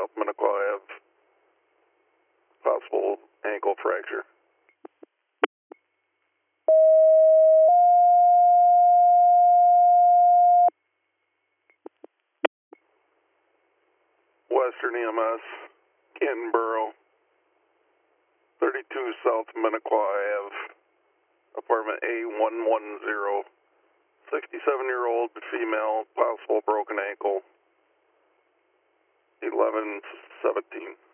South Minnequaw Ave. Possible ankle fracture. Western EMS, Cantonboro, 32 South Minnequaw Ave, apartment A110, 67-year-old female, possible broken ankle, 11/17.